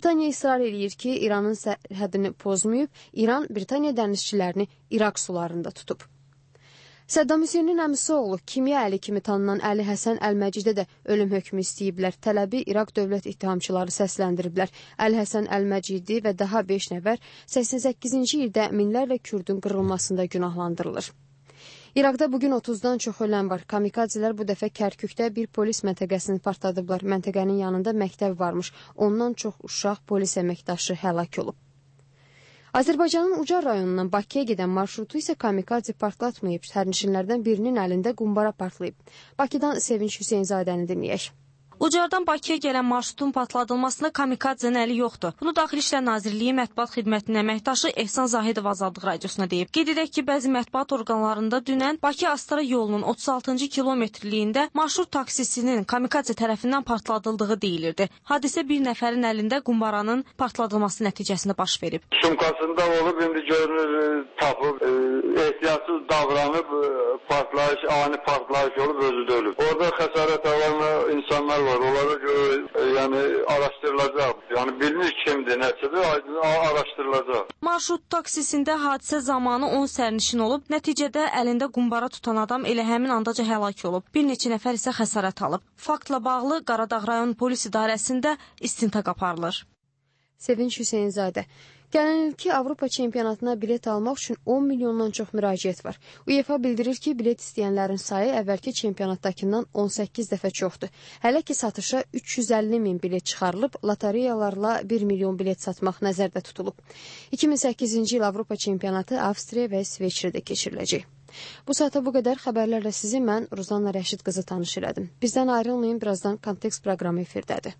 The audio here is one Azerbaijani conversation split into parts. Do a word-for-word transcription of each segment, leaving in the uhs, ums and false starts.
Britaniya israr eləyir ki, İranın sərhədini pozmayıb, İran Britaniya dənizçilərini İraq sularında tutub. Səddam Hüseynin əmisi oğlu, kimya əli kimi tanınan Əli Həsən Əl-Məcidə də ölüm hökmü istəyiblər. Tələbi İraq dövlət ittihamçıları səsləndiriblər. Əli Həsən Əl-Məcidi və daha beş nəfər səksən səkkizinci ildə minlərlə Kürdün qırılmasında günahlandırılır. İraqda bugün otuzdan çox ölən var. Kamikadzilər bu dəfə Kərkükdə bir polis məntəqəsini partladıblar. Məntəqənin yanında məktəb varmış. Ondan çox uşaq polis əməkdaşı həlak olub. Azərbaycanın Ucar rayonundan Bakıya gedən marşrutu isə kamikadze partlatmayıb. Sərnişinlərdən birinin əlində qumbara partlayıb. Bakıdan Sevinç Hüseynzadəni dinləyək. Ucardan Bakıya gələn marşrutun patladılmasında kamikadzenin əli yoxdur. Bunu Daxili İşlər Nazirliyi Mətbuat Xidmətinin əməkdaşı Ehsan Zahidov Azadlıq Radiosuna deyib. Qeyd edək ki, bəzi mətbuat orqanlarında dünən Bakı-Astara yolunun otuz altıncı kilometrliyində marşrut taksisinin kamikadze tərəfindən partladıldığı deyilirdi. Hadisə bir nəfərin əlində qumbaranın partladılması nəticəsində baş verib. Sumkasında olub, indi görünür, tapıb, e, ehtiyatsız davranıb, partlayış, ani partlayış olub, özü də ölüb. Orada xəsarət alan insanlar var. Onlara görə yəni araşdırılacaq. Yəni bilinir kimdir, nəçədir, araşdırılacaq. Marşrut taksisində hadisə zamanı on sərnişin olub, nəticədə əlində qumbara tutan adam elə həmin andaca həlak olub. Bir neçə nəfər isə xəsarət alıb. Faktla bağlı Qaradağ rayon polis idarəsində istintaq aparılır. Sevinç Hüseynzadə. Gələn ilki Avropa çempionatına bilet almaq üçün on milyondan çox müraciət var. UEFA bildirir ki, bilet istəyənlərin sayı əvvəlki çempionatdakından on səkkiz dəfə çoxdur. Hələ ki satışa üç yüz əlli min bilet çıxarılıb, lotereyalarla bir milyon bilet satmaq nəzərdə tutulub. iki min səkkizinci il Avropa çempionatı Avstriya və İsveçrədə keçiriləcək. Bu saata bu qədər xəbərlərlə sizi mən Ruzanna Rəşid qızı tanış elədim. Bizdən ayrılmayın, birazdan Kontekst proqramı efirdədir.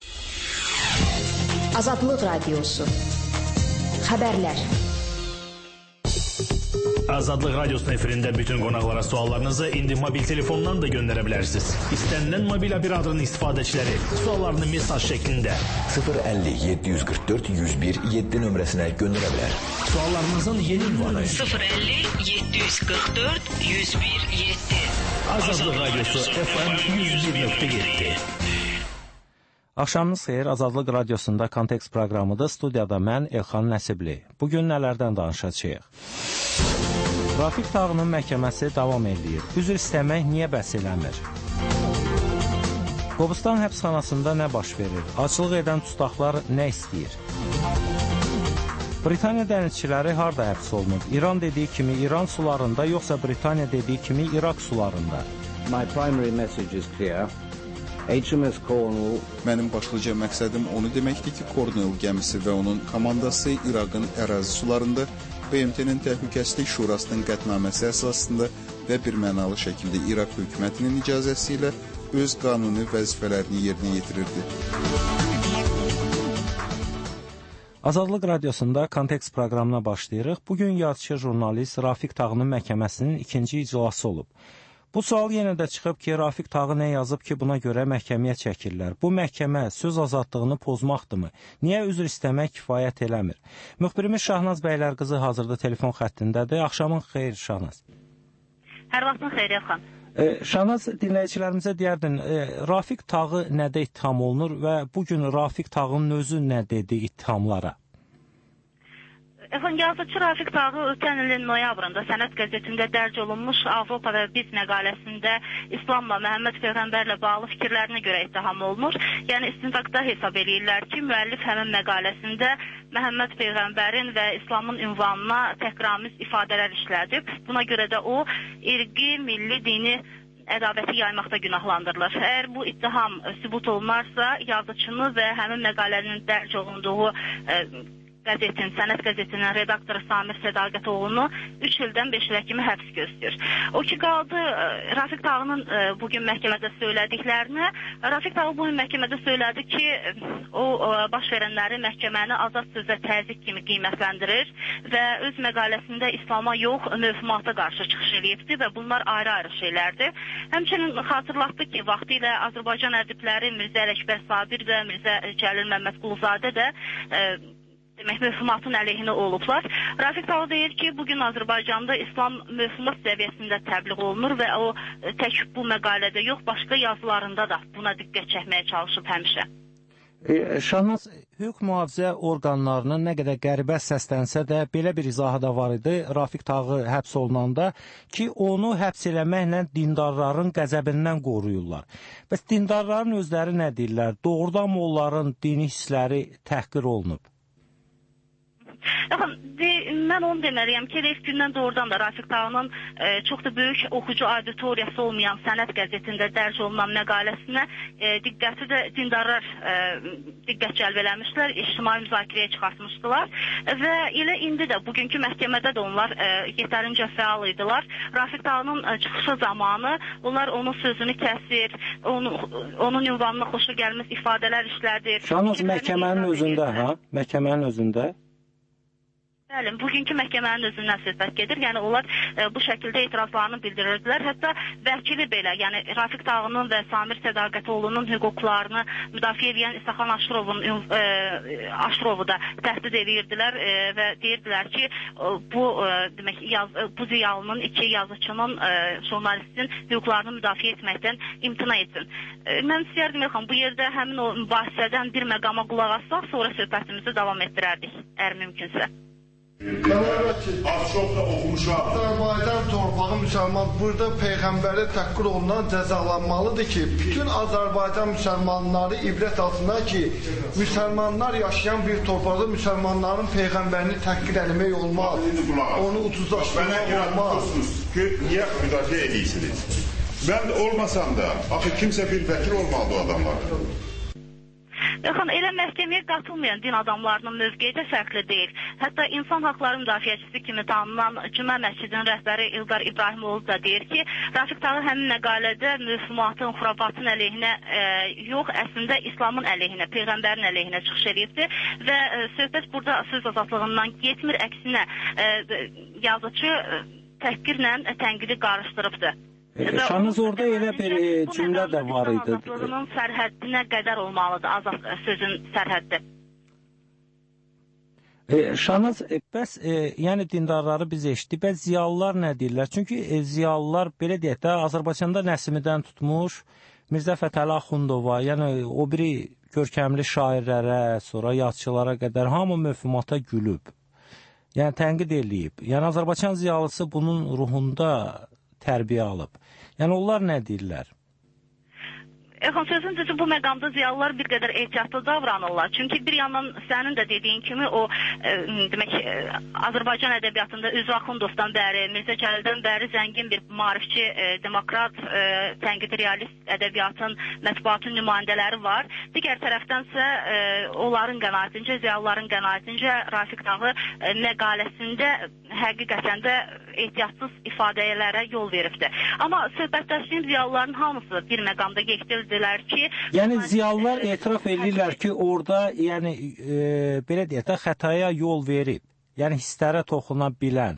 Azadlıq Radiosu. Xəbərlər. Azadlıq Radiosunun efirində bütün qonaqlara suallarınızı indi mobil telefondan da göndərə bilərsiniz. İstənilən mobil operatorun istifadəçiləri suallarını mesaj şəklində sıfır əlli yeddi yüz qırx dörd yüz bir yeddi nömrəsinə göndərə bilər. Suallarınızın yeni ünvanı sıfır əlli yeddi yüz qırx dörd yüz bir yeddi. Azadlıq Radiosu F M yüz bir nöqtə yeddi. Axşamınız xeyir, Azadlıq Radiosunda Kontekst proqramıdır. Studiyada mən Elxan Nəsibli. Bugün nələrdən danışacağıq? Rafiq Tağının məhkəməsi davam edir. Üzr istəmək niyə bəs eləmir? Qobustan həbsxanasında nə baş verir? Açılıq edən tutaqlar nə istəyir? Britaniya dənizçiləri harda həbs olunub? İran dediyi kimi İran sularında, yoxsa Britaniya dediyi kimi İraq sularında? My primary message is clear. H M S Cornwall. Mənim başlıca məqsədim onu deməkdir ki, Cornwall gəmisi və onun komandası İraqın ərazi sularında B M T-nin Təhlükəsizlik Şurasının qətnaməsi əsasında və bir mənalı şəkildə İraq hökumətinin icazəsi ilə öz qanuni vəzifələrini yerinə yetirirdi. Azadlıq Radiosunda Kontekst proqramına başlayırıq. Bugün yazıçı jurnalist Rafiq Tağının məhkəməsinin ikinci iclası olub. Bu sual yenə də çıxıb ki, Rafiq Tağı nə yazıb ki, buna görə məhkəməyə çəkirlər. Bu məhkəmə söz azadlığını pozmaqdırmı? Niyə üzr istəmək kifayət eləmir? Müxbirimiz Şahnaz Bəylər qızı hazırda telefon xəttindədir. Axşamın xeyir, Şahnaz. Hər vaxtın xeyir, Elxan. E, Şahnaz, dinləyicilərimizə deyərdin, e, Rafiq Tağı nədə ittiham olunur və bugün Rafiq Tağının özü nə dedi ittihamlara? Efendim, yazıcı Rafiq Tağı ötən ilin noyabrında Sənət qəzetində dərc olunmuş Avropa və Biz məqaləsində İslamla, Məhəmməd Peyğəmbərlə bağlı fikirlərinə görə ittiham olunur. Yəni istintaqda hesab edirlər ki, müəllif həmin məqaləsində Məhəmməd Peyğəmbərin və İslamın ünvanına təhqiramiz ifadələr işlədib. Buna görə də o, irqi, milli, dini ədavəti yaymaqda günahlandırılır. Əgər bu ittiham sübut olunarsa, yazıcını və həmin məqalənin dərc olunduğu e, qəzetin, Sənət qəzetinin redaktoru Samir Sədaqətoğlu'nu üç ildən beş ilə kimi həbs gözləyir. O ki qaldı Rafiq Tağının bugün məhkəmədə söylədiklərini. Rafiq Tağı bugün məhkəmədə söylədi ki, o baş verənləri məhkəməni azad sözə təzyiq kimi qiymətləndirir və öz məqaləsində İslama yox, mövhumata qarşı çıxış eləyibdir və bunlar ayrı-ayrı şeylərdir. Həmçinin xatırlatdı ki, vaxtilə Azərbaycan ədibləri Mirzə Ələkbər Sabir və Mirzə Cəlil Məmmədquluzadə də e, demək, mövhumatın əleyhinə olublar. Rafiq Tağı deyir ki, bugün Azərbaycanda İslam mövhumat səviyyəsində təbliğ olunur və o tək bu məqalədə yox, başqa yazılarında da buna diqqət çəkməyə çalışıb həmişə. E, Şahnaz, hüquq mühafizə orqanlarının nə qədər qəribə səslənsə də belə bir izahı da var idi Rafiq Tağı həbs olunanda ki, onu həbs eləməklə dindarların qəzəbindən qoruyurlar. Bəs dindarların özləri nə deyirlər? Doğrudan mı onların dini hissləri təhqir olunub? Yaxın, de, mən onu deməliyəm ki, ilk gündən doğrudan da Rafiq Tağının e, çox da böyük oxucu auditoriyası olmayan Sənət qəzetində dərc olunan məqaləsinə e, diqqəti də dindarlar e, diqqət cəlb eləmişlər, ictimai müzakirəyə çıxartmışdılar və elə indi də bugünkü məhkəmədə də onlar e, yetərincə fəal idilər. Rafiq Tağının e, çıxışı zamanı onlar onun sözünü kəsir, onu, onun ünvanına xoşu gəlməz ifadələr işlədir. Şahnaz, məhkəmənin özündə, ha? Məhkəmənin özündə? Bəli, bugünkü məhkəmənin özündən söhbət gedir. Yəni onlar e, bu şəkildə etirazlarını bildirirdilər. Hətta vəkili belə, yəni Rafiq Tağının və Samir Sədaqətoğlu'nun hüquqlarını müdafiə edən İsaxan Aşırovun e, Aşırovu da təhdid edirdilər e, və deyirdilər ki, bu e, demək yaz, bu ziyalının iki yazıçının, e, jurnalistin hüquqlarını müdafiə etməkdən imtina etsin. E, mən istəyərdim Elxan, bu yerdə həmin o mübahisədən bir məqama qulaq assaq, sonra söhbətimizi davam etdirərdik, əgər mümkünsə. Az çox da oxumuşam. Azərbaycan torpağı müsəlman burada Peyğəmbəri təhqir olunan cəzalanmalıdır ki, bütün Azərbaycan müsəlmanları ibrət alsınlar ki, müsəlmanlar yaşayan bir torpaqda müsəlmanların Peyğəmbərini təhqir eləmək olmaz. Onu ucuzlaşdırmaq olmaz. Ki, niyə müdafiə edirsiniz? Mən olmasam da, axı kimsə bir vəkil olmalıdır o adamlar. Yaxın, elə məhkəməyə qatılmayan din adamlarının mövqeyi də fərqli deyil. Hətta insan haqları müdafiəçisi kimi tanınan Cümə məscidinin rəhbəri İlqar İbrahimoğlu da deyir ki, Rafiq Tağı həmin məqalədə müfhumatın, xurafatın əleyhinə e, yox, əslində İslamın əleyhinə, Peyğəmbərin əleyhinə çıxış edibdir və e, söhbət burada söz azadlığından getmir, əksinə e, yazıcı e, təhqirlə tənqidi qarışdırıbdır. Şahnaz, orada elə bir cümlə də var idi. Azadlığının sərhəddinə qədər olmalıdır, azad sözün sərhəddi. E, Şahnaz, e, bəs e, yəni dindarları biz eşitdik, bəs ziyalılar nə deyirlər? Çünki e, ziyalılar, belə deyək də, Azərbaycanda Nəsimidən tutmuş, Mirzə Fətəli Axundova, yəni o biri görkəmli şairlərə, sonra yazıçılara qədər hamı mövhumata gülüb. Yəni tənqid eləyib. Yəni Azərbaycan ziyalısı bunun ruhunda tərbiyə alıb. Yəni onlar nə deyirlər? Elxan, sözün düzü bu məqamda ziyalılar bir qədər ehtiyatlı davranırlar. Çünki bir yandan sənin də dediyin kimi o e, demək e, Azərbaycan ədəbiyyatında Üzrü Axundovdan bəri, Mirzə Cəlildən bəri zəngin bir maarifçi, e, demokrat, e, tənqidi realist ədəbiyyatın, mətbuatın nümayəndələri var. Digər tərəfdənsə e, onların qənaətincə, ziyalıların qənaətincə Rafiq Tağı e, məqaləsində həqiqətən də ehtiyatsız ifadələrə yol veribdir. Amma söhbətləşdiyim ziyalıların hamısı bir məqamda yekdildilər ki... Yəni ziyalılar etiraf edirlər ki, orada yəni, e, belə deyək də, xətaya yol verib. Yəni hisslərə toxuna bilən.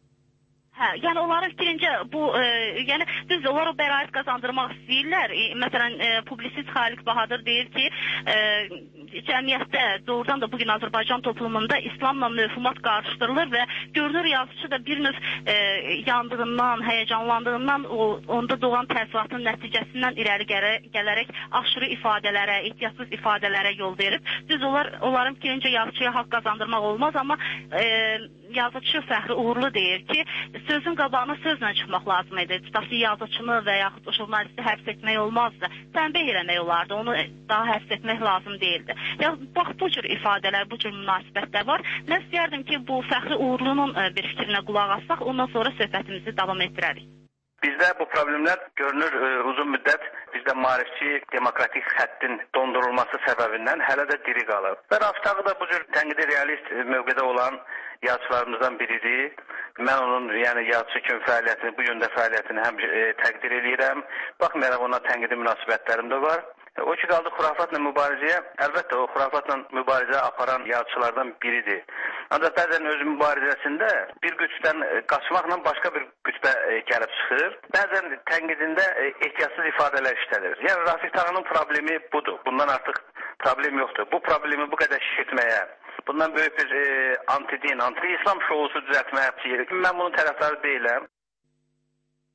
Hə, yəni onların fikrincə bu, e, yəni düzdür, onlar o bəraət qazandırmaq istəyirlər. E, məsələn, e, publisist Xaliq Bahadır deyir ki, e, cəmiyyətdə doğrudan da bugün Azərbaycan toplumunda İslamla mövhumat qarışdırılır və görünür yazıcı da bir növ e, yandığından, həyəcanlandığından, o, onda doğan təəssüratın nəticəsindən irəli gələ, gələrək aşırı ifadələrə, ehtiyatsız ifadələrə yol verib. Düz onlar, onların fikrincə yazıcıya haqq qazandırmaq olmaz, amma e, yazıcı Fəxri Uğurlu deyir ki, sözün qabağına sözlə çıxmaq lazım idi. Tutası yazıcını və yaxud jurnalisti həbs etmək olmazdı. Tənbih eləmək olardı, onu daha həbs etmək lazım deyildi. Ya, bax, bu cür ifadələr, bu cür münasibətlər var. Mən istəyərdim ki, bu Fəxri Uğurlunun bir fikrinə qulaq assaq, ondan sonra söhbətimizi davam etdirərik. Bizdə bu problemlər görünür e, uzun müddət bizdə maarifçi demokratik xəttin dondurulması səbəbindən hələ də diri qalıb. Və Rafiq Tağı da bu cür tənqidi realist mövqedə olan yazıçılarımızdan biridir. Mən onun yəni yazıçı kimi fəaliyyətini, bu yöndə fəaliyyətini həm e, təqdir edirəm. Baxmayaraq ona tənqidi münasibətlərim də var. O ki qaldı xurafatla mübarizəyə, əlbəttə o xurafatla mübarizə aparan yazıçılardan biridir. Ancaq bəzən öz mübarizəsində bir qütbdən qaçmaqla başqa bir qütbə gəlib çıxır. Bəzən tənqidində ehtiyatsız ifadələr işlədir. Yəni Rafiq Tağının problemi budur. Bundan artıq problem yoxdur. Bu problemi bu qədər şişirtməyə, bundan böyük bir e, anti-din, anti-İslam şousu düzəltməyə, mən bunun tərəfdarı deyiləm.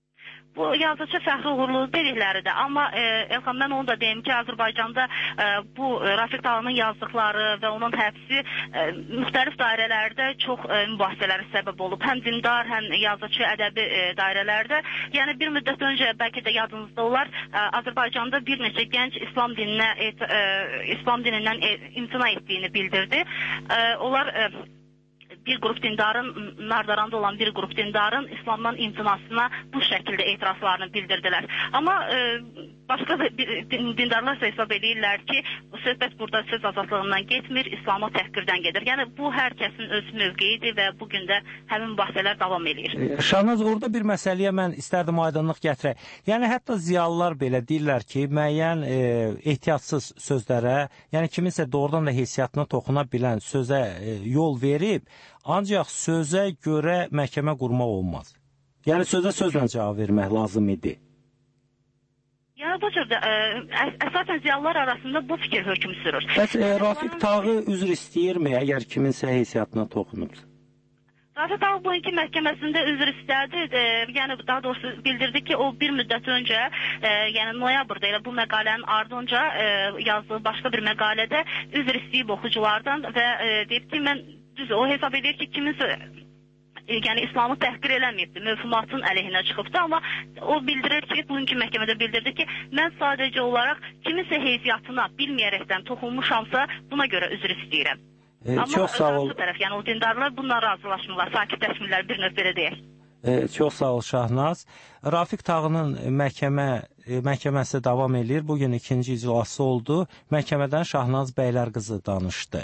Bu yazıcı Fəxri Uğurlu dedikləridir. Amma e, Elxan, mən onu da deyim ki, Azərbaycanda e, bu Rafiq Dağının yazdıqları və onun həbsi e, müxtəlif dairələrdə çox e, mübahisələrə səbəb olub. Həm dindar, həm yazıcı, ədəbi e, dairələrdə. Yəni bir müddət öncə, bəlkə də yadınızda olar, e, Azərbaycanda bir neçə gənc İslam dininə, et, e, İslam dinindən e, imtina etdiyini bildirdi. E, onlar e, bir qrup dindarın, Nardaranda olan bir qrup dindarın İslamdan imtinasına bu şəkildə etirazlarını bildirdilər. Amma e, başqa dindarlar isə hesab edirlər ki, söhbət burada söz azadlığından getmir, İslama təhqirdən gedir. Yəni bu hər kəsin öz mövqeyidir və bugün də həmin mübahisələr davam edir. Şahnaz, orada bir məsələyə mən istərdim aydınlıq gətirək. Yəni hətta ziyalılar belə deyirlər ki, müəyyən e, ehtiyatsız sözlərə, yəni kiminsə doğrudan da heysiyyatına toxuna bilən sözə e, yol verib, ancaq sözə görə məhkəmə qurmaq olmaz. Yəni sözə sözlə cavab vermək lazım idi. Yəni bu cürdə ə, əsasən ziyalılar arasında bu fikir hökm sürür. Bəs e, Rafiq Tağı üzr istəyirmi, əgər kiminsə heysiyyatına toxunubsa? Rafiq Tağı bugünkü məhkəməsində üzr istədi. E, yəni daha doğrusu bildirdi ki, o bir müddət öncə, e, yəni noyabrda elə bu məqalənin ardınca e, yazdığı başqa bir məqalədə üzr istəyib oxuculardan və e, deyib ki, mən düz o hesab edir ki, kiminsə yəni İslamı təhqir eləməyibdir, mövhumatın əleyhinə çıxıbdır, amma o bildirir ki, bugünkü məhkəmədə bildirdi ki, mən sadəcə olaraq kiminsə heysiyyatına bilməyərəkdən toxunmuşamsa, buna görə üzr istəyirəm. E, amma çox sağ ol. Tərəf, yəni o dindarlar bundan razılaşmırlar, sakitləşmirlər, bir növ belə deyək. E, çox sağ ol Şahnaz. Rafiq Tağının məhkəmə e, məhkəməsi davam edir. Bugün ikinci iclası oldu. Məhkəmədən Şahnaz Bəylərqızı danışdı.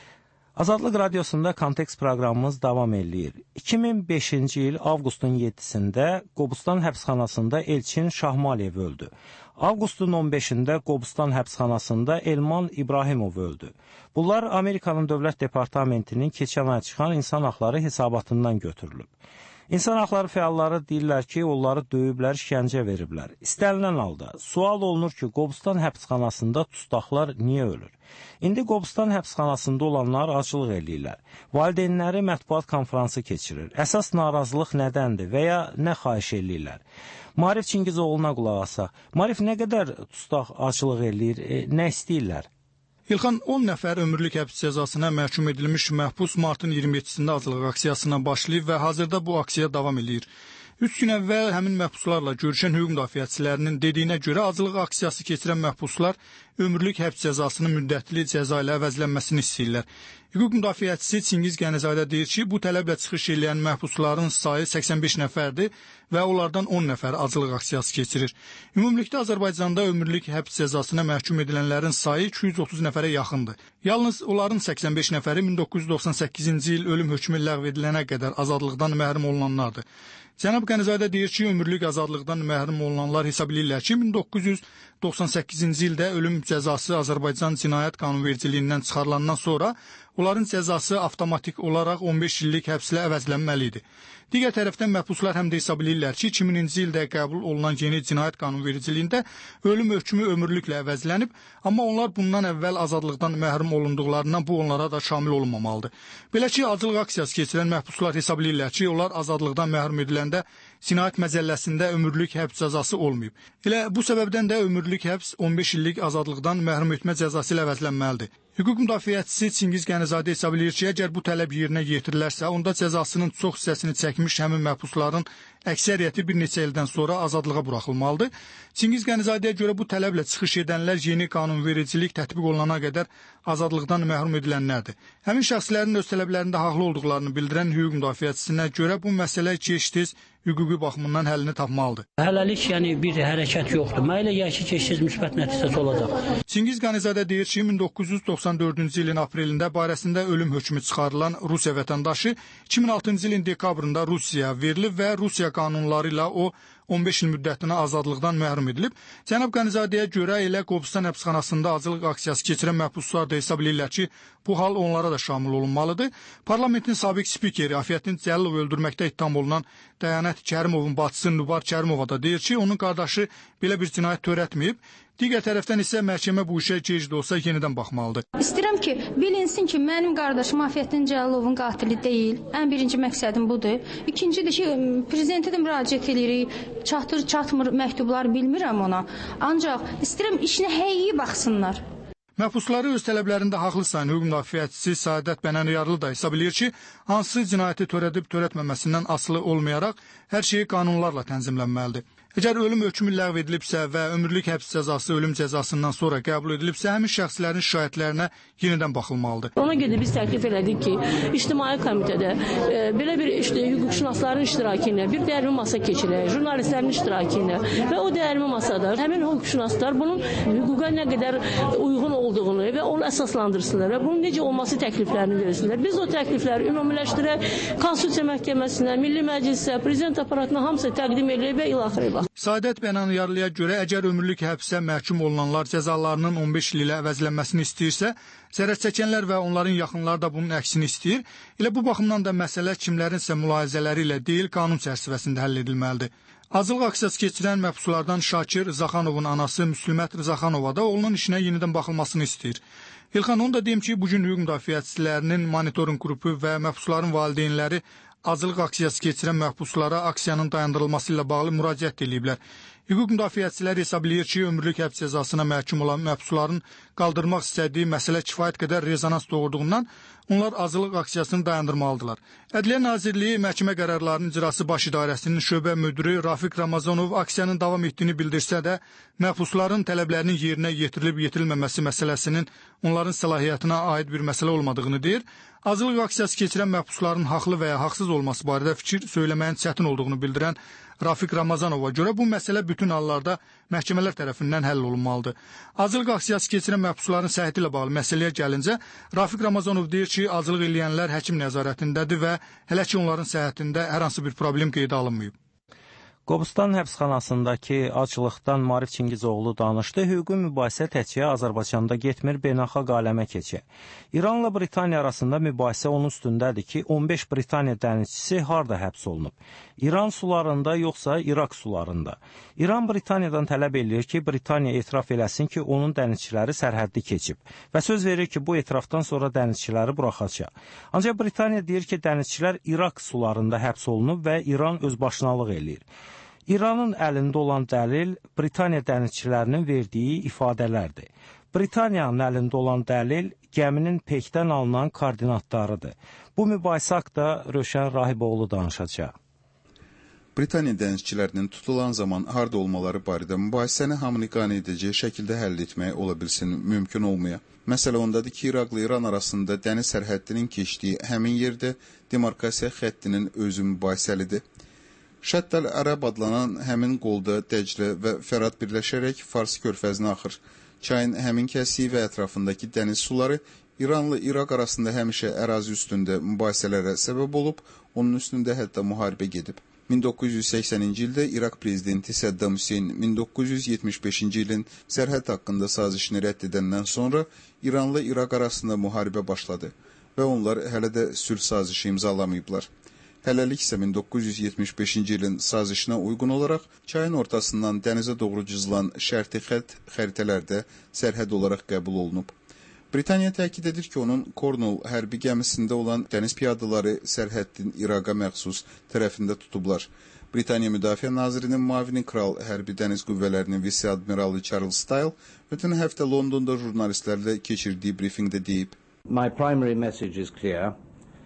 Azadlıq Radiosunda Kontekst proqramımız davam edir. iki min beşinci il avqustun yeddisində Qobustan həbsxanasında Elçin Şahmaliyev öldü. Avqustun on beşində Qobustan həbsxanasında Elman İbrahimov öldü. Bunlar Amerikanın Dövlət Departamentinin keçən ay çıxan insan haqları hesabatından götürülüb. İnsan haqları fəalları deyirlər ki, onları döyüblər, işgəncə veriblər. İstənilən halda sual olunur ki, Qobustan həbsxanasında tustaqlar niyə ölür? İndi Qobustan həbsxanasında olanlar acılıq eləyirlər. Valideynləri mətbuat konfransı keçirir. Əsas narazılıq nədəndir və ya nə xahiş eləyirlər? Marif Çingizoğlu'na qulaq asaq. Marif, nə qədər tustaq acılıq eləyir, e, nə istəyirlər? İlxan, on nəfər ömürlük həbs cəzasına məhkum edilmiş məhbus martın iyirmi yeddisində acılıq aksiyasına başlayıb və hazırda bu aksiya davam edir. Üç gün əvvəl həmin məhbuslarla görüşən hüquq müdafiəçilərinin dediyinə görə acılıq aksiyası keçirən məhbuslar ömürlük həbs cəzasının müddətli cəza ilə əvəzlənməsini istəyirlər. Hüquq müdafiəçisi Çingiz Qənizadə deyir ki, bu tələblə çıxış edən məhbusların sayı səksən beş nəfərdir və onlardan on nəfər acılıq aksiyası keçirir. Ümumilikdə Azərbaycanda ömürlük həbs cəzasına məhkum edilənlərin sayı iki yüz otuz nəfərə yaxındır. Yalnız onların səksən beş nəfəri min doqquz yüz doxsan səkkizinci il ölüm hökmü ləğv edilənə qədər azadlıqdan məhrum olunanlardır. Cənab Qənizadə deyir ki, ömürlük azadlıqdan məhrum olunanlar hesab edirlər ki, min doqquz yüz doxsan səkkizinci ildə ölüm cəzası Azərbaycan Cinayət Qanunvericiliyindən çıxarılandan sonra onların cəzası avtomatik olaraq on beş illik həbslə əvəzlənməlidir. Digər tərəfdən məhbuslar həm də hesab edirlər ki, iki minci ildə qəbul olunan yeni Cinayət Qanunvericiliyində ölüm hökmü ömürlüklə əvəzlənib, amma onlar bundan əvvəl azadlıqdan məhrum olunduqlarından bu onlara da şamil olunmamalıdır. Belə ki, acılıq aksiyası keçirən məhbuslar hesab edirlər ki, onlar azadlıqdan məhrum ediləndə Cinayət Məcəlləsində ömürlük həbs cəzası olmayıb. Elə bu səbəbdən də ömürlük həbs on beş illik azadlıqdan məhrum etmə cəzası ilə əvəzlənməlidir. Hüquq müdafiəçisi Çingiz Qənizadə hesab edir ki, əgər bu tələb yerinə yetirilərsə, onda cəzasının çox hissəsini çəkmiş həmin məhbusların əksəriyyəti bir neçə ildən sonra azadlığa buraxılmalıdır. Çingiz Qənizadəyə görə bu tələblə çıxış edənlər yeni qanunvericilik tətbiq olunana qədər azadlıqdan məhrum edilənlərdir. Həmin şəxslərin öz tələblərində haqlı olduqlarını bildirən hüquq müdafiəçisinə görə bu məsələ gec-tez hüquqi baxımından həllini tapmalıdır. Hələlik yəni bir hərəkət yoxdur. Mən elə gəlir ki, gec-tez müsbət nəticəsi olacaq. Çingiz Qənizadə deyir ki, min doqquz yüz doxsan dördüncü ilin aprelində barəsində ölüm hökmü çıxarılan Rusiya vətəndaşı iki min altıncı ilin dekabrında Rusiyaya verilib və Rusiya qanunları ilə o on beş il müddətinə azadlıqdan məhrum edilib. Cənab Qənizadəyə görə elə Qobustan həbsxanasında acılıq aksiyası keçirən məhbuslar da hesab edirlər ki, bu hal onlara da şamil olunmalıdır. Parlamentin sabiq spikeri Afiyətin Cəlilov öldürməkdə ittiham olunan Dəyanət Kərimovun bacısı Nubar Kərimova da deyir ki, onun qardaşı belə bir cinayət törətməyib. Digər tərəfdən isə məhkəmə bu işə gec də olsa yenidən baxmalıdır. İstəyirəm ki, bilinsin ki, mənim qardaşım Afiyəddin Cəlalovun qatili deyil. Ən birinci məqsədim budur. İkincidir ki, prezidentə də müraciət edirik. Çatır, çatmır məktublar bilmirəm ona. Ancaq istəyirəm işinə həqiqi baxsınlar. Məhbusları öz tələblərində haqlı sayan hüquq müdafiəçisi Səadət Bənəniyarlı da hesab edir ki, hansı cinayəti törədib törətməməsindən asılı olmayaraq hər şey qanunlarla tənzimlənməlidir. Əgər ölüm hökmü ləğv edilibsə və ömürlük həbs cəzası ölüm cəzasından sonra qəbul edilibsə, həmin şəxslərin şikayətlərinə yenidən baxılmalıdır. Ona görə biz təklif elədik ki, ictimai komitədə e, belə bir işte, hüquqşünasların iştirakı ilə bir dəyərli masa keçirək, jurnalistlərin iştirakı ilə və o dəyərli masada həmin hüquqşünaslar bunun hüquqa nə qədər uyğun olduğunu və onu əsaslandırsınlar və bunun necə olması təkliflərini versinlər. Biz o təklifləri ümumiləşdirək, Konstitusiya Məhkəməsinə, Milli Məclisə, Prezident aparatına hamısı təqdim edilib və ilaxır edilib. Səadət Bənəniyarlıya görə əgər ömürlük həbsə məhkum olunanlar cəzalarının on beş il ilə əvəzlənməsini istəyirsə, zərər çəkənlər və onların yaxınları da bunun əksini istəyir. Elə bu baxımdan da məsələ kimlərinsə mülahizələri ilə deyil, qanun çərçivəsində həll edilməlidir. Azlıq aksiyası keçirən məhbuslardan Şakir Rızaxanovun anası Müslümət Rızaxanova da onun işinə yenidən baxılmasını istəyir. İlxan, onu da deyim ki, bugün hüquq müdafiəçilərinin monitorinq qrupu və məhbusların valideynləri azlıq aksiyası keçirən məhbuslara aksiyanın dayandırılması ilə bağlı müraciət ediblər. Hüquq müdafiəçiləri hesab edir ki, ömürlük həbs cəzasına məhkum olan məhbusların qaldırmaq istədiyi məsələ kifayət qədər rezonans doğurduğundan onlar azlıq aksiyasını dayandırmalıdırlar. Ədliyyə Nazirliyi məhkəmə qərarlarının icrası baş idarəsinin şöbə müdiri Rafiq Ramazanov aksiyanın davam etdiyini bildirsə də, məhbusların tələblərinin yerinə yetirilib-yetirilməməsi məsələsinin onların səlahiyyətinə aid bir məsələ olmadığını deyir. Azlıq aksiyası keçirən məhbusların haqlı və ya haqsız olması barədə fikir söyləməyin çətin olduğunu bildirən Rafiq Ramazanova görə bu məsələ bütün hallarda məhkəmələr tərəfindən həll olunmalıdır. Azlıq aksiyası keçirən məhbusların səhhəti ilə bağlı məsələyə gəlincə, Rafiq Ramazanov deyir ki, azlıq eləyənlər həkim nəzarətindədir və hələ ki onların səhhətində hər hansı bir problem qeydə alınmayıb. Qobustan həbsxanasındakı aclıqdan Maarif Çingizoğlu danışdı. Hüquqi mübahisə təkcə Azərbaycanda getmir, beynəlxalq aləmə keçir. İranla Britaniya arasında mübahisə onun üstündədir ki, on beş Britaniya dənizçisi harda həbs olunub? İran sularında yoxsa İraq sularında? İran Britaniyadan tələb edir ki, Britaniya etiraf eləsin ki, onun dənizçiləri sərhəddi keçib və söz verir ki, bu etirafdan sonra dənizçiləri buraxacaq. Ancaq Britaniya deyir ki, dənizçilər İraq sularında həbs olunub və İran özbaşınalıq eləyir. İranın əlində olan dəlil Britaniya dənizçilərinin verdiyi ifadələrdir. Britaniyanın əlində olan dəlil gəminin pekdən alınan koordinatlarıdır. Bu mübahisə haqqında Rövşən Rahiboğlu danışacaq. Britaniya dənizçilərinin tutulan zaman harda olmaları barədə mübahisəni hamını qane edəcək şəkildə həll etmək ola bilsin mümkün olmaya. Məsələ ondadır ki, İraqla İran arasında dəniz sərhəddinin keçdiyi həmin yerdə demarkasiya xəttinin özü mübahisəlidir. Şəddəl Ərəb adlanan həmin qolda Dəclə və Fərat birləşərək Fars körfəzinə axır. Çayın həmin kəsiyi və ətrafındakı dəniz suları İranla İraq arasında həmişə ərazi üstündə mübahisələrə səbəb olub, onun üstündə hətta müharibə gedib. min doqquz yüz səksəninci ildə İraq prezidenti Səddam Hüseyn min doqquz yüz yetmiş beşinci ilin sərhəd haqqında sazişini rədd edəndən sonra İranla İraq arasında müharibə başladı və onlar hələ də sülh sazişi imzalamayıblar. Hələlik isə min doqquz yüz yetmiş beşinci ilin sazişinə uyğun olaraq çayın ortasından dənizə doğru cızılan şərti xətt xəritələrdə sərhəd olaraq qəbul olunub. Britaniya təkid edir ki, onun Cornwall hərbi gəmisində olan dəniz piyadaları sərhəddin İraqa məxsus tərəfində tutublar. Britaniya Müdafiə Nazirinin müavini Kral Hərbi Dəniz Qüvvələrinin Vice-Admiralı Charles Style ötən həftə Londonda jurnalistlərlə keçirdiyi brifinqdə deyib. My primary message is clear.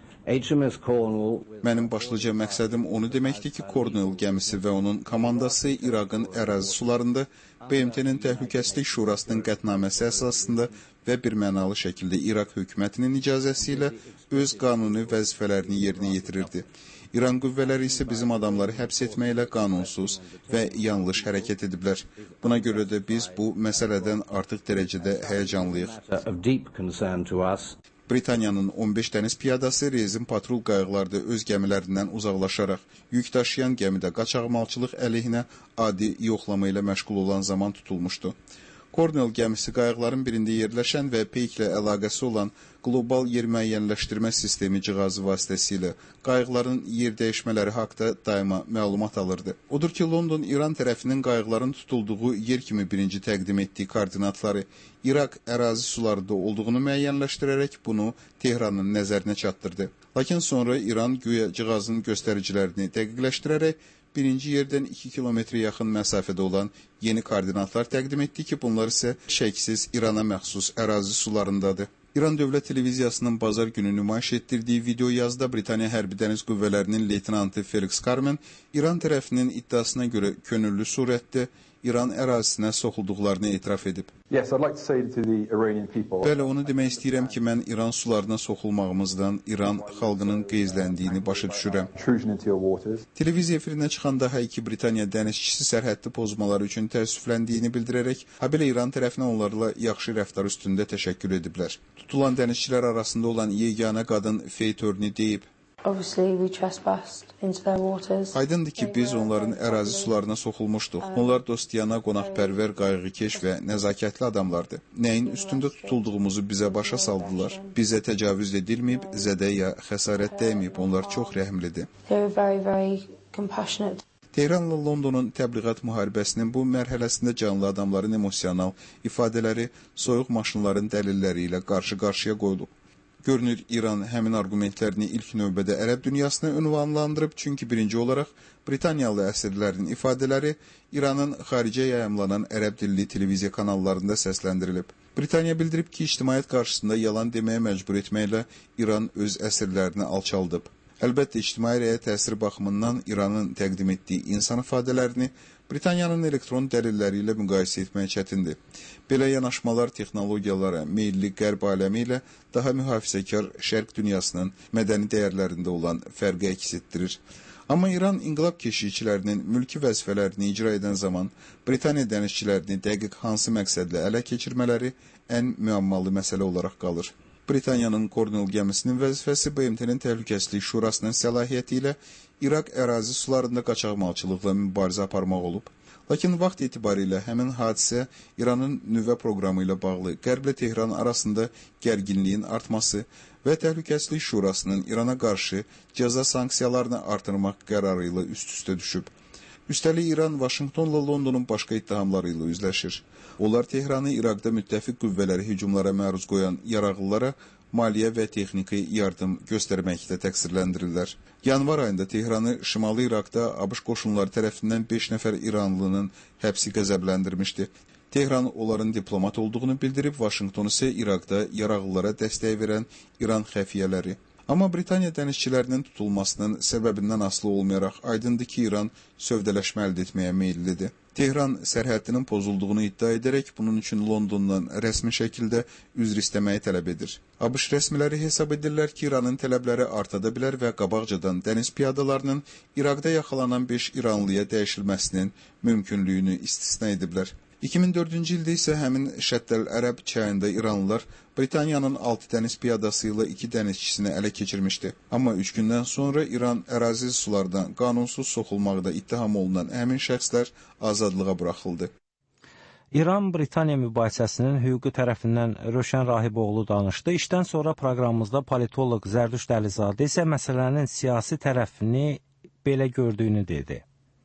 H M S Cornwall... Mənim başlıca məqsədim onu deməkdir ki, Cornwall gəmisi və onun komandası İraqın ərazi sularında B M T-nin Təhlükəsizlik Şurasının qətnaməsi əsasında və bir mənalı şəkildə İraq hökumətinin icazəsi ilə öz qanuni vəzifələrini yerinə yetirirdi. İran qüvvələri isə bizim adamları həbs etməklə qanunsuz və yanlış hərəkət ediblər. Buna görə də biz bu məsələdən artıq dərəcədə həyəcanlıyıq. Britaniyanın on beş dəniz piyadası rezin patrul qayıqlarda öz gəmilərindən uzaqlaşaraq yük daşıyan gəmidə qaçaqmalçılıq əleyhinə adi yoxlama ilə məşğul olan zaman tutulmuşdu. Cornell gəmisi qayıqların birində yerləşən və peyklə əlaqəsi olan qlobal yer müəyyənləşdirmə sistemi cihazı vasitəsilə qayıqların yer dəyişmələri haqda daima məlumat alırdı. Odur ki, London İran tərəfinin qayıqların tutulduğu yer kimi birinci təqdim etdiyi koordinatları İraq ərazi sularında olduğunu müəyyənləşdirərək bunu Tehranın nəzərinə çatdırdı. Lakin sonra İran güya cihazın göstəricilərini dəqiqləşdirərək birinci yerdən iki kilometrə yaxın məsafədə olan yeni koordinatlar təqdim etdi ki, bunlar isə şəksiz İrana məxsus ərazi sularındadır. İran Dövlət Televiziyasının bazar günü nümayiş etdirdiyi video yazıda Britaniya Hərbi Dəniz Qüvvələrinin leytenantı Felix Carmen İran tərəfinin iddiasına görə könüllü surətdə İran ərazisinə soxulduqlarını etiraf edib. Yes, I'd like to say to the Iranian people. Bəli, onu demək istəyirəm ki, mən İran sularına soxulmağımızdan İran xalqının qeyzləndiyini başa düşürəm. Televiziya efirinə çıxan daha iki Britaniya dənizçisi sərhəddi pozmaları üçün təəssüfləndiyini bildirərək, habelə İran tərəfinə onlarla yaxşı rəftar üstündə təşəkkür ediblər. Tutulan dənizçilər arasında olan yeganə qadın Faye Turney deyib. Aydındır ki, biz onların ərazi sularına soxulmuşduq. Onlar dostiyana, qonaqpərvər, qayğıkeş və nəzakətli adamlardır. Nəyin üstündə tutulduğumuzu bizə başa saldılar. Bizə təcavüz edilməyib, zədə ya xəsarət dəyməyib. Onlar çox rəhimlidir. Tehranla Londonun təbliğat müharibəsinin bu mərhələsində canlı adamların emosional ifadələri soyuq maşınların dəlilləri ilə qarşı-qarşıya qoyulub. Görünür, İran həmin argumentlərini ilk növbədə ərəb dünyasına ünvanlandırıb, çünki birinci olaraq Britaniyalı əsirlərin ifadələri İranın xaricə yayımlanan ərəb dilli televiziya kanallarında səsləndirilib. Britaniya bildirib ki, ictimaiyyət qarşısında yalan deməyə məcbur etməklə İran öz əsirlərini alçaldıb. Əlbəttə, ictimai rəyə təsir baxımından İranın təqdim etdiyi insan ifadələrini Britaniyanın elektron dəlilləri ilə müqayisə etmək çətindir. Belə yanaşmalar texnologiyalara meyilli qərb aləmi ilə daha mühafizəkar şərq dünyasının mədəni dəyərlərində olan fərqi əks etdirir. Amma İran inqilab keşikçilərinin mülki vəzifələrini icra edən zaman Britaniya dənizçilərini dəqiq hansı məqsədlə ələ keçirmələri ən müəmmalı məsələ olaraq qalır. Britaniyanın Cornell gəmisinin vəzifəsi B M T-nin Təhlükəsizlik Şurasının səlahiyyəti ilə İraq ərazi sularında qaçaqmalçılıqla mübarizə aparmaq olub. Lakin vaxt etibarilə həmin hadisə İranın nüvə proqramı ilə bağlı Qərblə Tehran arasında gərginliyin artması və Təhlükəsizlik Şurasının İrana qarşı cəza sanksiyalarını artırmaq qərarı ilə üst-üstə düşüb. Üstəlik İran Vaşinqtonla Londonun başqa ittihamları ilə üzləşir. Onlar Tehranı İraqda müttəfiq qüvvələri hücumlara məruz qoyan yaraqlılara maliyyə və texniki yardım göstərməkdə təqsirləndirirlər. Yanvar ayında Tehranı Şimali İraqda ABŞ qoşunları tərəfindən beş nəfər İranlının həbsi qəzəbləndirmişdi. Tehran onların diplomat olduğunu bildirib, Vaşinqton isə İraqda yaraqlılara dəstək verən İran xəfiyyələri. Amma Britaniya dənizçilərinin tutulmasının səbəbindən asılı olmayaraq aydındır ki, İran sövdələşmə əldə etməyə meyillidir. Tehran sərhəddinin pozulduğunu iddia edərək bunun üçün Londondan rəsmi şəkildə üzr istəməyi tələb edir. ABŞ rəsmiləri hesab edirlər ki, İranın tələbləri artada bilər və qabaqcadan dəniz piyadalarının İraqda yaxalanan beş İranlıya dəyişilməsinin mümkünlüyünü istisna ediblər. iki min dördüncü ildə isə həmin Şəddəl Ərəb çayında İranlılar Britaniyanın altı dəniz piyadası ilə iki dənizçisini ələ keçirmişdi. Amma üç gündən sonra İran ərazi sulardan qanunsuz soxulmaqda ittiham olunan həmin şəxslər azadlığa buraxıldı. İran-Britaniya mübahisəsinin hüquqi tərəfindən Röşən Rahiboğlu danışdı. İşdən sonra proqramımızda politoloq Zərdüşt Əlizadə isə məsələnin siyasi tərəfini belə gördüyünü dedi.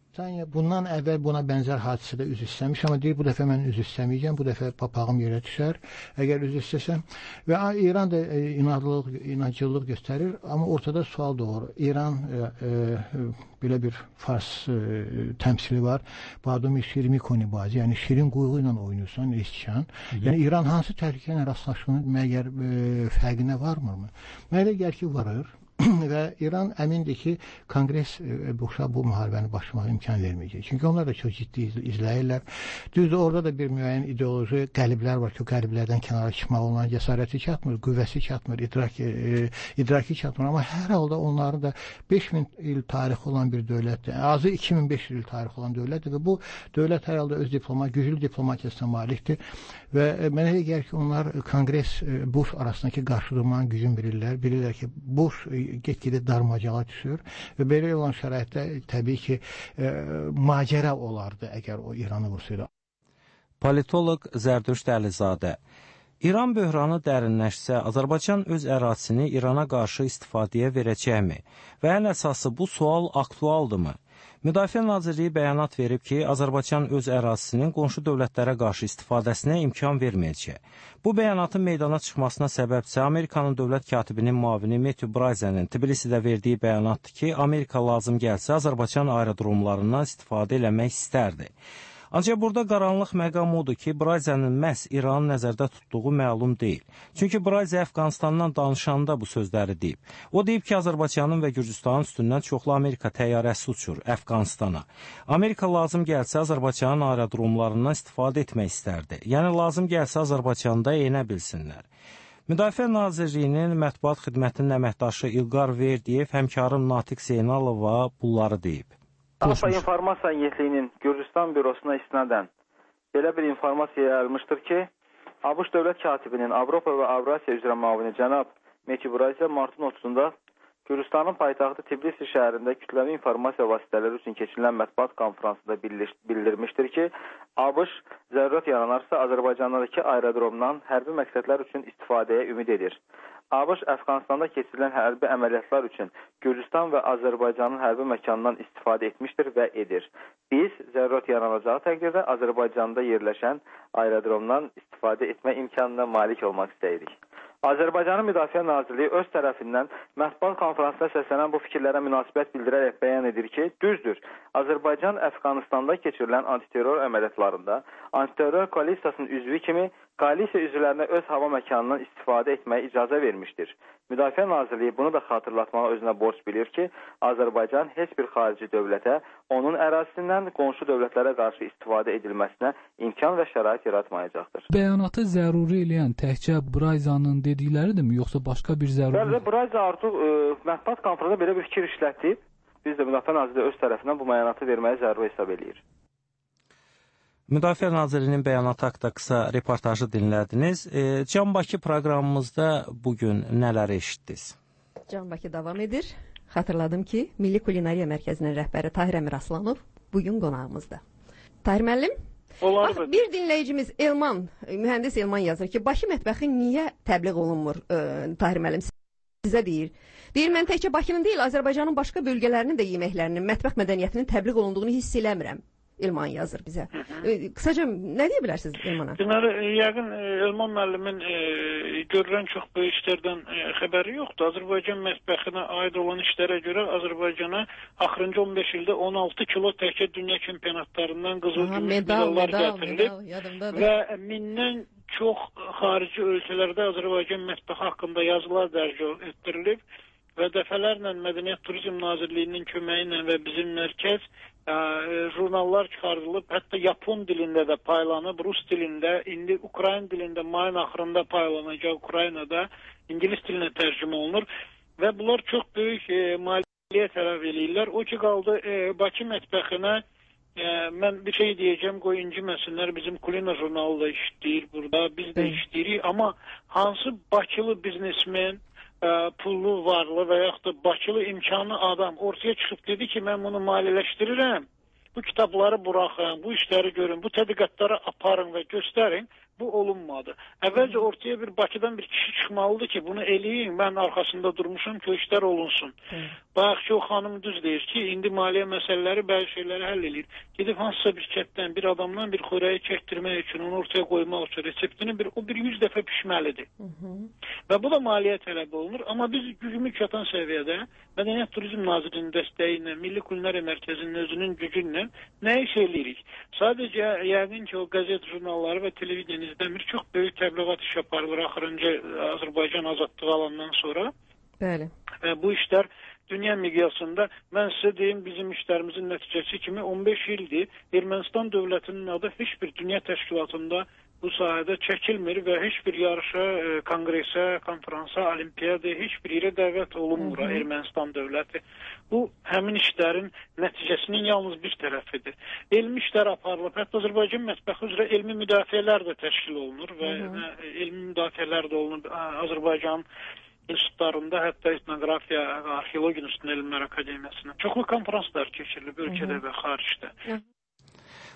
Bundan əvvəl buna bənzər hadisədə üzr istəmiş, amma deyir, bu dəfə mən üzr istəməyəcəm, bu dəfə papağım yerə düşər, əgər üzr istəsəm. Və İran da inadlılıq, inadcıllıq göstərir, amma ortada sual doğur. İran e, e, belə bir fars e, təmsili var, Badumi Şirmi Konibazı, yəni şirin quyğu ilə oynayırsan, eşkən. Yəni İran hansı təhlükə ilə rastlaşdığının məgər e, fərqinə varmırmı? Mənə gəlir ki, varır. Və İran əmindir ki, Konqres bu, bu müharibəni başlamağa imkan verməyəcək. Çünki onlar da çox ciddi izləyirlər. Düzdür, orada da bir müəyyən ideoloji qəliblər var ki, o qəliblərdən kənara çıxmaq olan cəsarəti çatmır, qüvvəsi çatmır, idraki, e, idraki çatmır. Amma hər halda onların da beş min il tarixi olan bir dövlətdir. Azı iki min beş yüz il tarixi olan dövlətdir və bu dövlət hər halda öz diplomat, güclü diplomatiyasına malikdir. Və e, mənə elə gəlir ki, onlar Konqres, e, Bush arasındakı qarşıdurmanın gücünü bilirlər. Bilirlər ki, Bush e, get-gedə darmacağa düşür və belə olan şəraitdə təbii ki, e, macəra olardı əgər o İranı vursaydı. Politoloq Zərdüşt Əlizadə. İran böhranı dərinləşsə, Azərbaycan öz ərazisini İrana qarşı istifadəyə verəcəkmi? Və ən əsası bu sual aktualdırmı? Müdafiə Nazirliyi bəyanat verib ki, Azərbaycan öz ərazisinin qonşu dövlətlərə qarşı istifadəsinə imkan verməyəcək. Bu bəyanatın meydana çıxmasına səbəbsə Amerikanın dövlət katibinin müavini Matthew Braizenin Tbilisidə verdiyi bəyanatdır ki, Amerika lazım gəlsə Azərbaycan aerodromlarından istifadə eləmək istərdi. Ancaq burada qaranlıq məqam odur ki, Braizenin məhz İranı nəzərdə tutduğu məlum deyil. Çünki Braize Əfqanistandan danışanda bu sözləri deyib. O deyib ki, Azərbaycanın və Gürcüstanın üstündən çoxlu Amerika təyyarəsi uçur Əfqanistana. Amerika lazım gəlsə Azərbaycanın aerodromlarından istifadə etmək istərdi. Yəni lazım gəlsə Azərbaycanda eynə bilsinlər. Müdafiə Nazirliyinin mətbuat xidmətinin əməkdaşı İlqar Verdiyev həmkarım Natiq Zeynalova bunları deyib. Avropa İnformasiya Agentliyinin Gürcüstan bürosuna istinadən belə bir informasiya yayılmışdır ki, ABŞ dövlət katibinin Avropa və Avrasiya üzrə müavini cənab Matthew Braize martın otuzunda Gürcüstanın paytaxtı Tbilisi şəhərində kütləvi informasiya vasitələri üçün keçirilən mətbuat konferansında bildirmişdir ki, ABŞ zərurət yaranarsa Azərbaycandakı aerodromdan hərbi məqsədlər üçün istifadəyə ümid edir. ABŞ Əfqanistanda keçirilən hərbi əməliyyatlar üçün Gürcüstan və Azərbaycanın hərbi məkanından istifadə etmişdir və edir. Biz zərurət yaranacağı təqdirdə Azərbaycanda yerləşən aerodromdan istifadə etmə imkanına malik olmaq istəyirik. Azərbaycanın Müdafiə Nazirliyi öz tərəfindən mətbuat konferansına səslənən bu fikirlərə münasibət bildirərək bəyan edir ki, düzdür, Azərbaycan Əfqanistanda keçirilən antiterror əməliyyatlarında antiterror koalisiyasının üzvü kimi koalisiya üzvlərinə öz hava məkanından istifadə etməyə icazə vermişdir. Müdafiə Nazirliyi bunu da xatırlatmağa özünə borc bilir ki, Azərbaycan heç bir xarici dövlətə onun ərazisindən qonşu dövlətlərə qarşı istifadə edilməsinə imkan və şərait yaratmayacaqdır. Bəyanatı zəruri eləyən təkcə Braizanın dedikləridirmi, yoxsa başqa bir zəruri? Bəli, Braize artıq ə, mətbuat konferansında belə bir fikir işlətib. Biz də Müdafiə Nazirliyi öz tərəfindən bu bəyanatı verməyə zəruri hesab eləyir. Müdafiə Nazirliyinin bəyanatı haqqında qısa reportajı dinlədiniz. E, Can Bakı proqramımızda bugün nələr eşitdiniz? Can Bakı davam edir. Xatırladım ki, Milli Kulinariya Mərkəzinin rəhbəri Tahir Əmir Aslanov bugün qonağımızda. Tahir müəllim, bax, bir dinləyicimiz Elman, mühəndis Elman yazır ki, Bakı mətbəxi niyə təbliğ olunmur? E, Tahir müəllim sizə deyir. Deyir, mən təkcə Bakının deyil, Azərbaycanın başqa bölgələrinin də yeməklərinin, mətbəx mədəniyyətinin təbliğ olunduğunu hiss eləmirəm. Elman yazır bizə. E, qısaca nə deyə bilərsiniz Elmana? Deməli, yəqin Elman müəllimin e, görülən çox böyük işlərdən e, xəbəri yoxdur. Azərbaycan mətbəxinə aid olan işlərə görə Azərbaycana axırıncı on beş ildə on altı kilo təkcə dünya çempionatlarından qızıl gümüş medallar gətirilib və mindən çox xarici ölkələrdə Azərbaycan mətbəxi haqqında yazılar dərc etdirilib və dəfələrlə Mədəniyyət Turizm Nazirliyinin köməyi ilə və bizim mərkəz ə, jurnallar çıxardılıb, hətta Yapon dilində də paylanıb, Rus dilində, indi Ukrayna dilində mayın axırında paylanacaq, Ukraynada İngilis dilinə tərcümə olunur və bunlar çox böyük e, maliyyə tələb eləyirlər. O ki qaldı e, Bakı mətbəxinə e, mən bir şey deyəcəm, qoy inciməsinlər, bizim Kulina jurnalı da işləyir burada, biz də işləyirik, amma hansı Bakılı biznesmen pullu, varlı və yaxud da Bakılı imkanı adam ortaya çıxıb dedi ki, mən bunu maliyyələşdirirəm, bu kitabları buraxın, bu işləri görün, bu tədqiqatları aparın və göstərin, bu olunmadı. Əvvəlcə ortaya bir Bakıdan bir kişi çıxmalıdır ki, bunu eləyin, mən arxasında durmuşam ki, o işlər olunsun. Bayaq ki, o xanım düz deyir ki, indi maliyyə məsələləri bəzi şeyləri həll edir. Gedib hansısa bir kətdən, bir adamdan bir xörəyi çəkdirmək üçün, onu ortaya qoymaq üçün reseptini bir, o bir yüz dəfə pişməlidir. Hı -hı. Və bu da maliyyə tələb olunur. Amma biz gücümüz çatan səviyyədə Mədəniyyət Turizm Nazirliyinin dəstəyi ilə, Milli Kulinariya Mərkəzinin özünün gücü ilə nə iş eləyirik? Sadəcə yəqin ki, o qəzet jurnalları və televiziyanı izləmir. Çox böyük təbliğat iş aparılır axırıncı Azərbaycan azadlığı alandan sonra. Bəli. Və bu işlər dünya miqyasında, mən sizə deyim, bizim işlərimizin nəticəsi kimi on beş ildir. Ermənistan dövlətinin adı heç bir dünya təşkilatında bu sahədə çəkilmir və heç bir yarışa, kongresə, konferansa, olimpiyada heç bir yerə dəvət olunmur Ermənistan dövləti. Bu, həmin işlərin nəticəsinin yalnız bir tərəfidir. Elmi işlər aparılıb, hətta Azərbaycan mətbəxi üzrə elmi müdafiələr də təşkil olunur və elmi müdafiələr də olunur Azərbaycan institutlarında, hətta etnografiya və arxeologiya Üstün Elmlər Akademiyasının çoxlu konferanslar keçirilib ölkədə və xaricdə.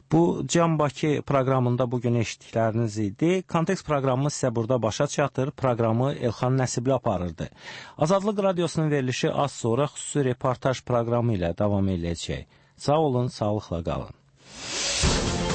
Bu Can Bakı proqramında bugün eşitdikləriniz idi. Kontekst proqramımız sizə burada başa çatır. Proqramı Elxan Nəsibli aparırdı. Azadlıq Radiosunun verilişi az sonra xüsusi reportaj proqramı ilə davam edəcək. Sağ olun, sağlıqla qalın.